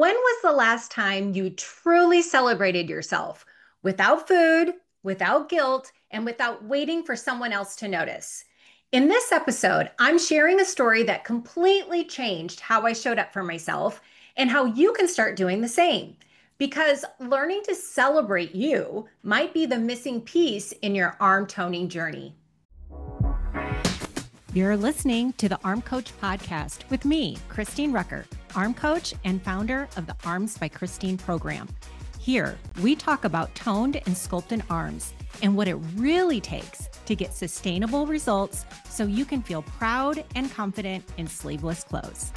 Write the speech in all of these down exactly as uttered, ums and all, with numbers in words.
When was the last time you truly celebrated yourself without food, without guilt, and without waiting for someone else to notice? In this episode, I'm sharing a story that completely changed how I showed up for myself and how you can start doing the same. Because learning to celebrate you might be the missing piece in your arm toning journey. You're listening to the Arm Coach Podcast with me, Christine Rucker, Arm Coach and founder of the Arms by Christine program. Here, we talk about toned and sculpted arms and what it really takes to get sustainable results so you can feel proud and confident in sleeveless clothes.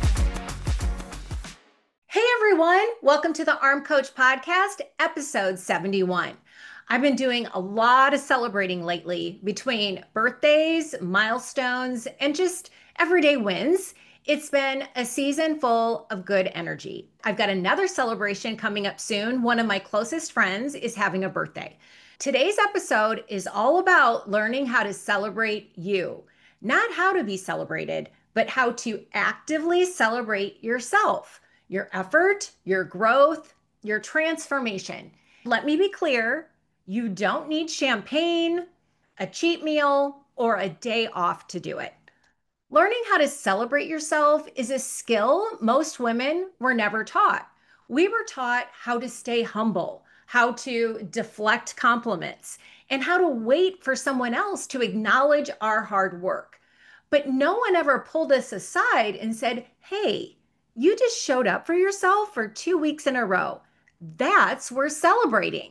Hey everyone, welcome to the Arm Coach Podcast, episode seventy-one. I've been doing a lot of celebrating lately between birthdays, milestones, and just everyday wins. It's been a season full of good energy. I've got another celebration coming up soon. One of my closest friends is having a birthday. Today's episode is all about learning how to celebrate you, not how to be celebrated, but how to actively celebrate yourself, your effort, your growth, your transformation. Let me be clear. You don't need champagne, a cheat meal, or a day off to do it. Learning how to celebrate yourself is a skill most women were never taught. We were taught how to stay humble, how to deflect compliments, and how to wait for someone else to acknowledge our hard work. But no one ever pulled us aside and said, hey, you just showed up for yourself for two weeks in a row. That's worth celebrating.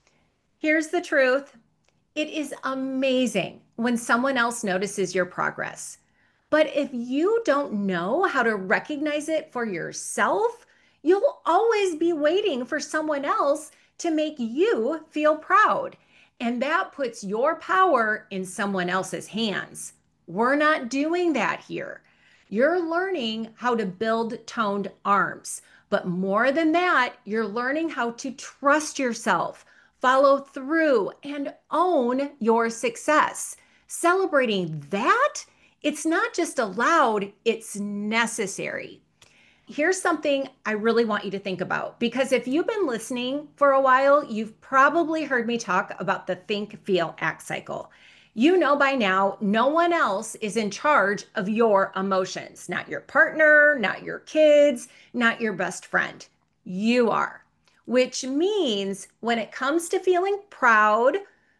Here's the truth. It is amazing when someone else notices your progress. But if you don't know how to recognize it for yourself, you'll always be waiting for someone else to make you feel proud. And that puts your power in someone else's hands. We're not doing that here. You're learning how to build toned arms. But more than that, you're learning how to trust yourself, follow through, and own your success. Celebrating that, it's not just allowed, it's necessary. Here's something I really want you to think about, because if you've been listening for a while, you've probably heard me talk about the think, feel, act cycle. You know by now, no one else is in charge of your emotions, not your partner, not your kids, not your best friend. You are. Which means when it comes to feeling proud,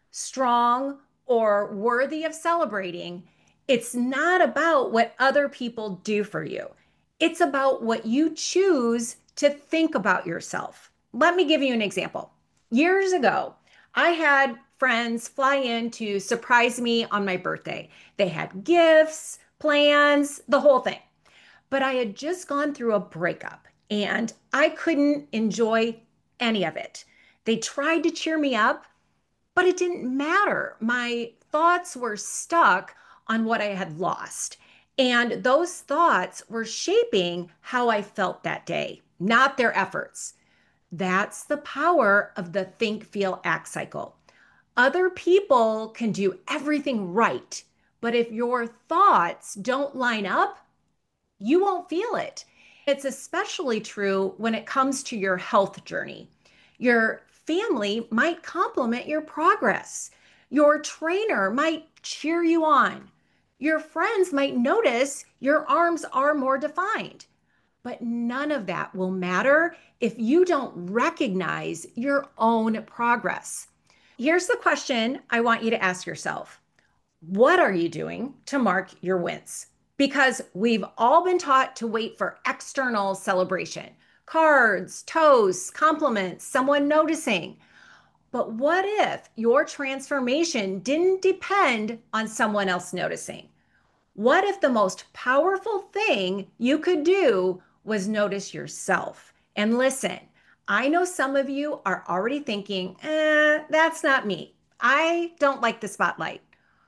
strong, or worthy of celebrating, it's not about what other people do for you. It's about what you choose to think about yourself. Let me give you an example. Years ago, I had friends fly in to surprise me on my birthday. They had gifts, plans, the whole thing. But I had just gone through a breakup and I couldn't enjoy any of it. They tried to cheer me up, but it didn't matter. My thoughts were stuck on what I had lost. And those thoughts were shaping how I felt that day, not their efforts. That's the power of the think, feel, act cycle. Other people can do everything right, but if your thoughts don't line up, you won't feel it. It's especially true when it comes to your health journey. Your family might compliment your progress. Your trainer might cheer you on. Your friends might notice your arms are more defined. But none of that will matter if you don't recognize your own progress. Here's the question I want you to ask yourself. What are you doing to mark your wins? Because we've all been taught to wait for external celebration, cards, toasts, compliments, someone noticing. But what if your transformation didn't depend on someone else noticing? What if the most powerful thing you could do was notice yourself? And listen, I know some of you are already thinking, eh, that's not me. I don't like the spotlight.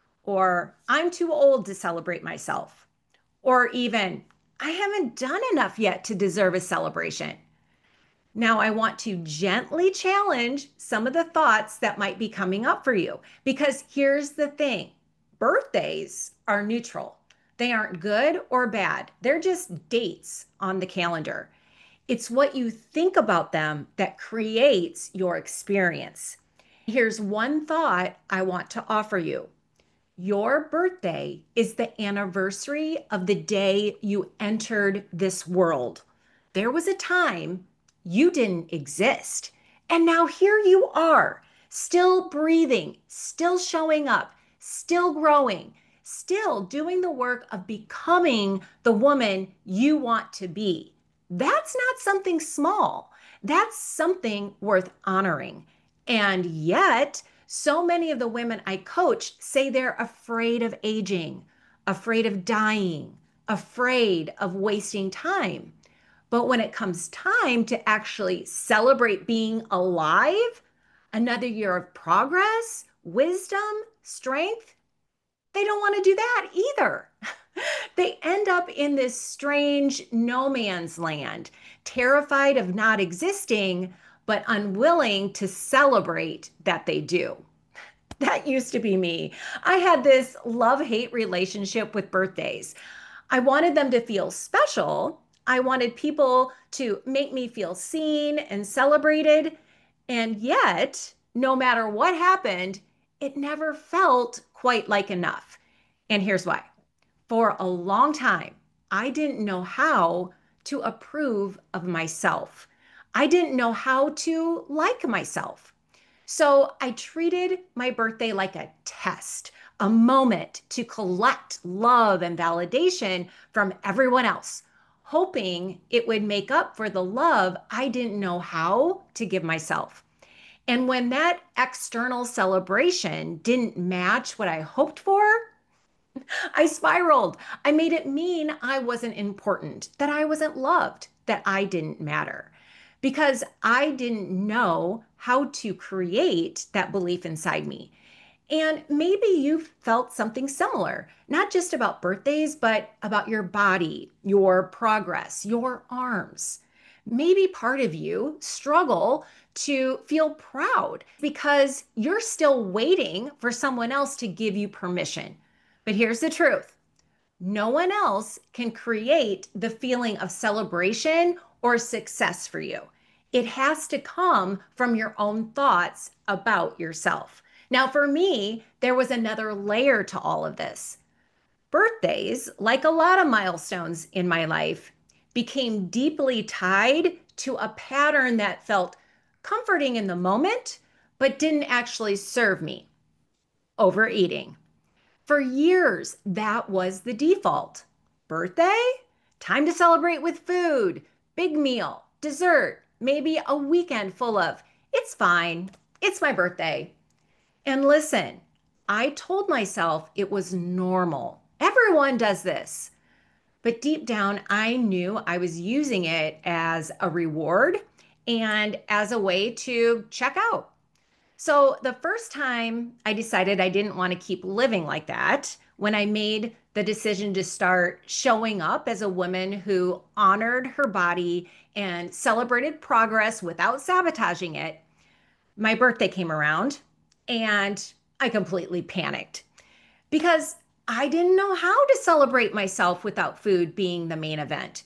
Or I'm too old to celebrate myself. Or even, I haven't done enough yet to deserve a celebration. Now, I want to gently challenge some of the thoughts that might be coming up for you, because here's the thing. Birthdays are neutral. They aren't good or bad. They're just dates on the calendar. It's what you think about them that creates your experience. Here's one thought I want to offer you. Your birthday is the anniversary of the day you entered this world. There was a time you didn't exist. And now here you are, still breathing, still showing up, still growing, still doing the work of becoming the woman you want to be. That's not something small. That's something worth honoring. And yet, so many of the women I coach say they're afraid of aging, afraid of dying, afraid of wasting time. But when it comes time to actually celebrate being alive, another year of progress, wisdom, strength, they don't want to do that either. They end up in this strange no man's land, terrified of not existing, but unwilling to celebrate that they do. That used to be me. I had this love-hate relationship with birthdays. I wanted them to feel special. I wanted people to make me feel seen and celebrated. And yet, no matter what happened, it never felt quite like enough. And here's why. For a long time, I didn't know how to approve of myself. I didn't know how to like myself. So I treated my birthday like a test, a moment to collect love and validation from everyone else, hoping it would make up for the love I didn't know how to give myself. And when that external celebration didn't match what I hoped for, I spiraled. I made it mean I wasn't important, that I wasn't loved, that I didn't matter, because I didn't know how to create that belief inside me. And maybe you've felt something similar, not just about birthdays, but about your body, your progress, your arms. Maybe part of you struggle to feel proud because you're still waiting for someone else to give you permission. But here's the truth. No one else can create the feeling of celebration or success for you. It has to come from your own thoughts about yourself. Now, for me, there was another layer to all of this. Birthdays, like a lot of milestones in my life, became deeply tied to a pattern that felt comforting in the moment, but didn't actually serve me: overeating. For years, that was the default. Birthday? Time to celebrate with food, big meal, dessert, maybe a weekend full of, it's fine, it's my birthday. And listen, I told myself it was normal. Everyone does this. But deep down, I knew I was using it as a reward and as a way to check out. So the first time I decided I didn't want to keep living like that, when I made the decision to start showing up as a woman who honored her body and celebrated progress without sabotaging it, my birthday came around and I completely panicked because I didn't know how to celebrate myself without food being the main event.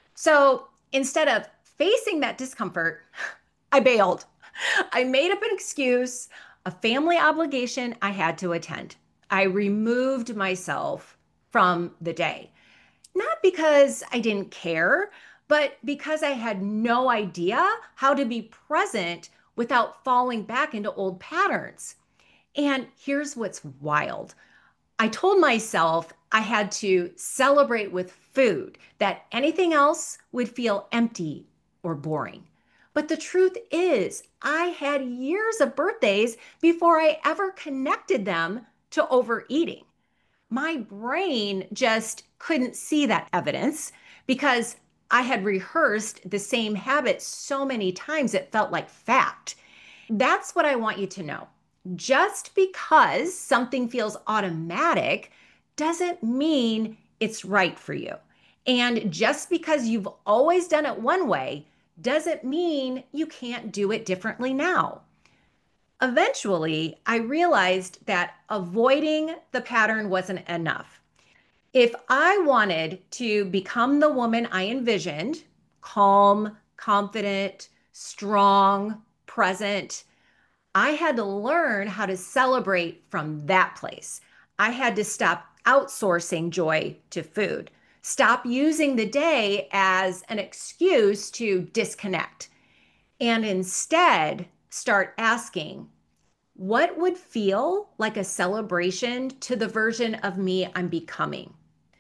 So instead of facing that discomfort, I bailed. I made up an excuse, a family obligation I had to attend. I removed myself from the day, not because I didn't care, but because I had no idea how to be present without falling back into old patterns. And here's what's wild. I told myself I had to celebrate with food, that anything else would feel empty or boring. But the truth is, I had years of birthdays before I ever connected them to overeating. My brain just couldn't see that evidence because I had rehearsed the same habit so many times it felt like fact. That's what I want you to know. Just because something feels automatic doesn't mean it's right for you. And just because you've always done it one way doesn't mean you can't do it differently now. Eventually, I realized that avoiding the pattern wasn't enough. If I wanted to become the woman I envisioned, calm, confident, strong, present. I had to learn how to celebrate from that place. I had to stop outsourcing joy to food, stop using the day as an excuse to disconnect, and instead start asking, what would feel like a celebration to the version of me I'm becoming?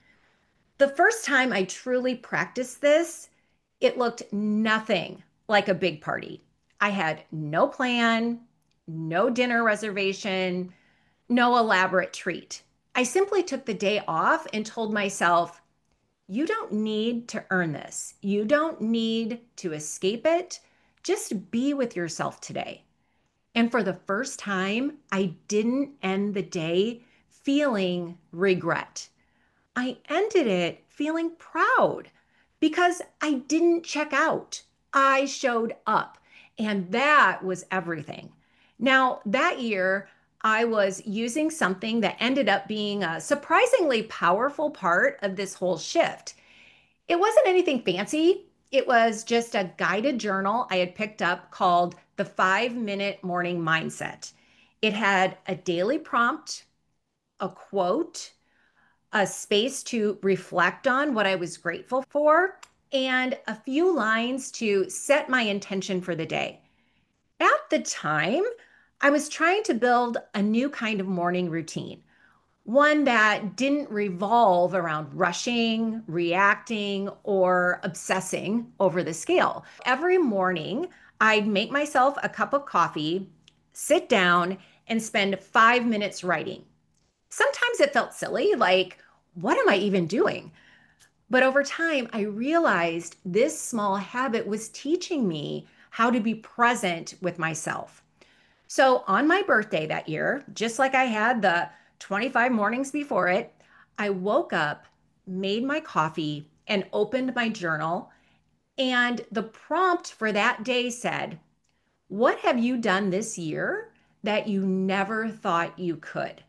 The first time I truly practiced this, it looked nothing like a big party. I had no plan, no dinner reservation, no elaborate treat. I simply took the day off and told myself, you don't need to earn this. You don't need to escape it. Just be with yourself today. And for the first time, I didn't end the day feeling regret. I ended it feeling proud because I didn't check out. I showed up, and that was everything. Now, that year, I was using something that ended up being a surprisingly powerful part of this whole shift. It wasn't anything fancy. It was just a guided journal I had picked up called the Five Minute Morning Mindset. It had a daily prompt, a quote, a space to reflect on what I was grateful for, and a few lines to set my intention for the day. At the time, I was trying to build a new kind of morning routine, one that didn't revolve around rushing, reacting, or obsessing over the scale. Every morning, I'd make myself a cup of coffee, sit down, and spend five minutes writing. Sometimes it felt silly, like, what am I even doing? But over time, I realized this small habit was teaching me how to be present with myself. So on my birthday that year, just like I had the twenty-five mornings before it, I woke up, made my coffee, and opened my journal. And the prompt for that day said, what have you done this year that you never thought you could?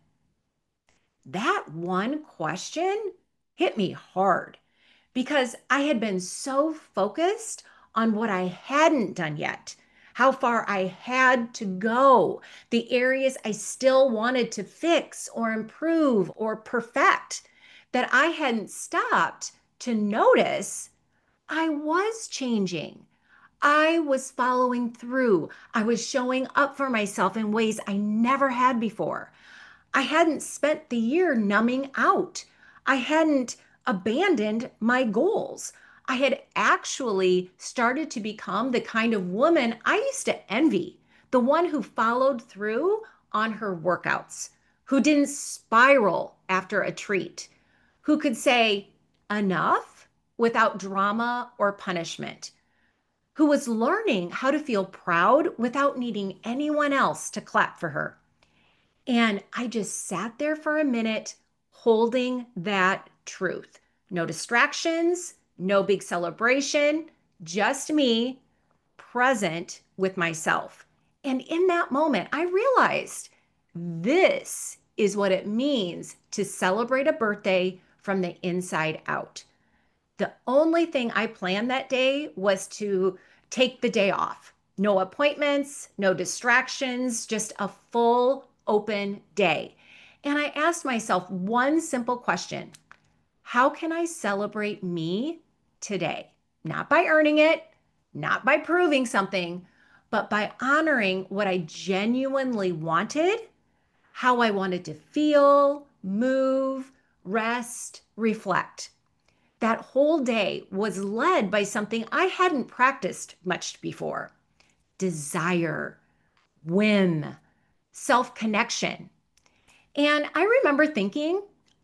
That one question hit me hard because I had been so focused on what I hadn't done yet, how far I had to go, the areas I still wanted to fix or improve or perfect, that I hadn't stopped to notice I was changing. I was following through. I was showing up for myself in ways I never had before. I hadn't spent the year numbing out. I hadn't abandoned my goals. I had actually started to become the kind of woman I used to envy, the one who followed through on her workouts, who didn't spiral after a treat, who could say enough without drama or punishment, who was learning how to feel proud without needing anyone else to clap for her. And I just sat there for a minute holding that truth. No distractions, no big celebration, just me present with myself. And in that moment, I realized this is what it means to celebrate a birthday from the inside out. The only thing I planned that day was to take the day off. No appointments, no distractions, just a full open day. And I asked myself one simple question. How can I celebrate me today? Not by earning it, not by proving something, but by honoring what I genuinely wanted, how I wanted to feel, move, rest, reflect. That whole day was led by something I hadn't practiced much before: desire, whim, self connection. And I remember thinking,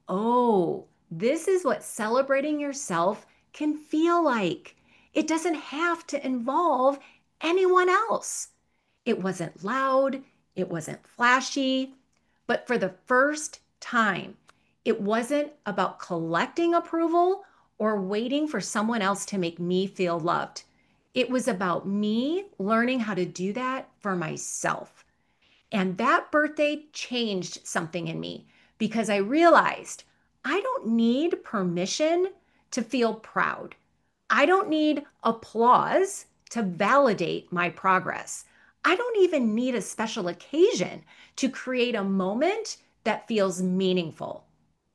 oh, this is what celebrating yourself can feel like. It doesn't have to involve anyone else. It wasn't loud, it wasn't flashy, but for the first time, it wasn't about collecting approval or waiting for someone else to make me feel loved. It was about me learning how to do that for myself. And that birthday changed something in me because I realized I don't need permission to feel proud. I don't need applause to validate my progress. I don't even need a special occasion to create a moment that feels meaningful.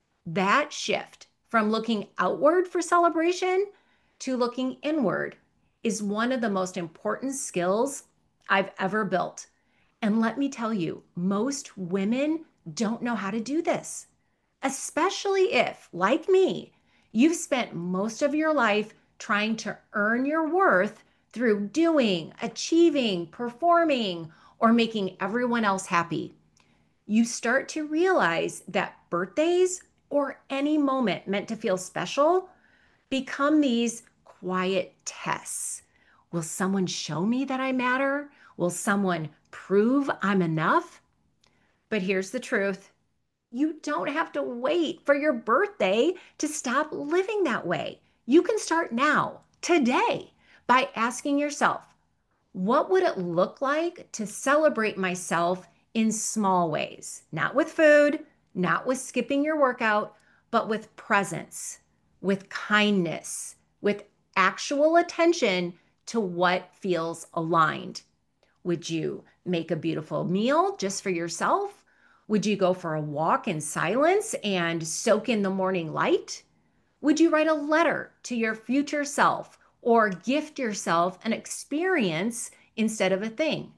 That shift from looking outward for celebration to looking inward is one of the most important skills I've ever built. And let me tell you, most women don't know how to do this, especially if, like me, you've spent most of your life trying to earn your worth through doing, achieving, performing, or making everyone else happy. You start to realize that birthdays or any moment meant to feel special become these quiet tests. Will someone show me that I matter? Will someone prove I'm enough? But here's the truth. You don't have to wait for your birthday to stop living that way. You can start now, today, by asking yourself, what would it look like to celebrate myself in small ways? Not with food, not with skipping your workout, but with presence, with kindness, with actual attention to what feels aligned. Would you make a beautiful meal just for yourself? Would you go for a walk in silence and soak in the morning light? Would you write a letter to your future self or gift yourself an experience instead of a thing?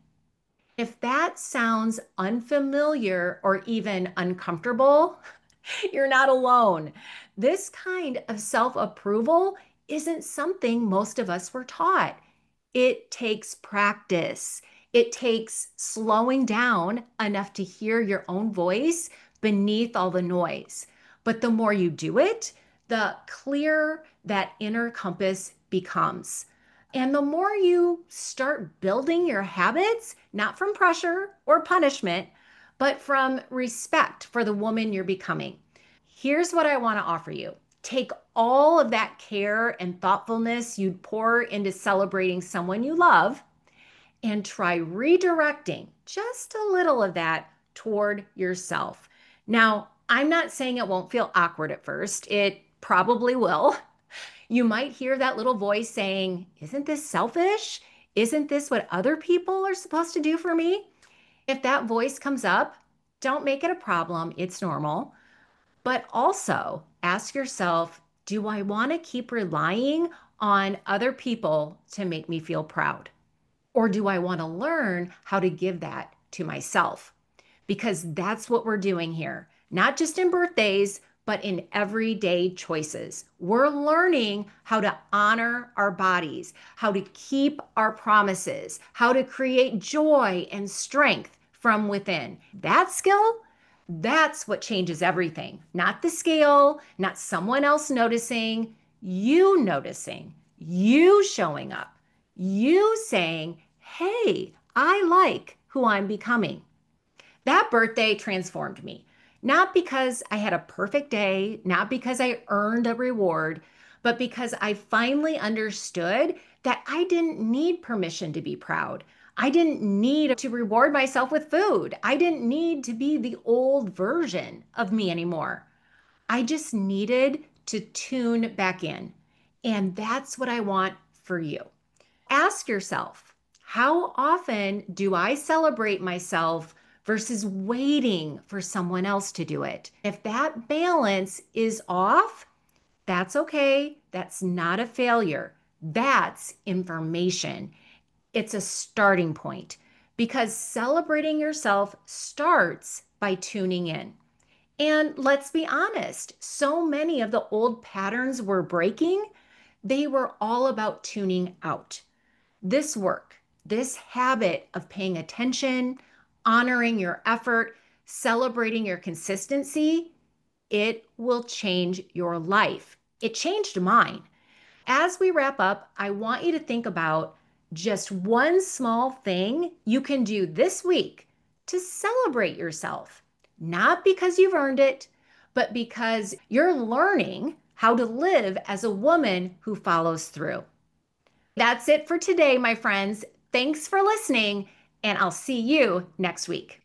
If that sounds unfamiliar or even uncomfortable, you're not alone. This kind of self-approval isn't something most of us were taught. It takes practice. It takes slowing down enough to hear your own voice beneath all the noise. But the more you do it, the clearer that inner compass becomes. And the more you start building your habits, not from pressure or punishment, but from respect for the woman you're becoming. Here's what I want to offer you. Take all of that care and thoughtfulness you'd pour into celebrating someone you love and try redirecting just a little of that toward yourself. Now, I'm not saying it won't feel awkward at first. It probably will. You might hear that little voice saying, isn't this selfish? Isn't this what other people are supposed to do for me? If that voice comes up, don't make it a problem. It's normal. But also ask yourself, do I want to keep relying on other people to make me feel proud? Or do I want to learn how to give that to myself? Because that's what we're doing here, not just in birthdays, but in everyday choices. We're learning how to honor our bodies, how to keep our promises, how to create joy and strength from within. That skill, that's what changes everything. Not the scale, not someone else noticing, you noticing, you showing up, you saying, hey, I like who I'm becoming. That birthday transformed me. Not because I had a perfect day, not because I earned a reward, but because I finally understood that I didn't need permission to be proud. I didn't need to reward myself with food. I didn't need to be the old version of me anymore. I just needed to tune back in. And that's what I want for you. Ask yourself, how often do I celebrate myself versus waiting for someone else to do it? If that balance is off, that's okay. That's not a failure. That's information. It's a starting point because celebrating yourself starts by tuning in. And let's be honest, so many of the old patterns we're breaking, they were all about tuning out. This work, this habit of paying attention, honoring your effort, celebrating your consistency, it will change your life. It changed mine. As we wrap up, I want you to think about just one small thing you can do this week to celebrate yourself. Not because you've earned it, but because you're learning how to live as a woman who follows through. That's it for today, my friends. Thanks for listening, and I'll see you next week.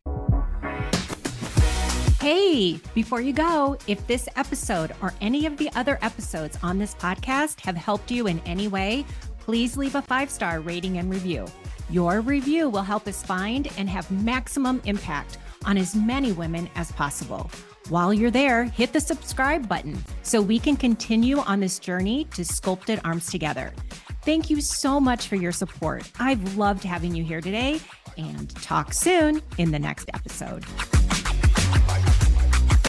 Hey, before you go, if this episode or any of the other episodes on this podcast have helped you in any way, please leave a five-star rating and review. Your review will help us find and have maximum impact on as many women as possible. While you're there, hit the subscribe button so we can continue on this journey to sculpted arms together. Thank you so much for your support. I've loved having you here today, and talk soon in the next episode.